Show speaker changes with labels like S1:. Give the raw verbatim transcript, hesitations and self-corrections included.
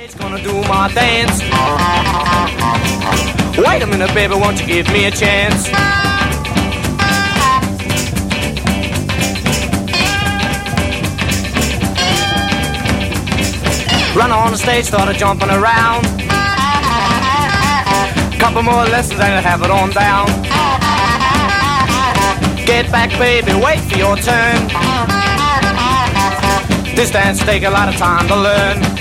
S1: It's gonna do my dance. Wait a minute, baby, won't you give me a chance? Run on the stage, started jumping around. Couple more lessons and I'll have it on down. Get back, baby, wait for your turn. This dance take a lot of time to learn.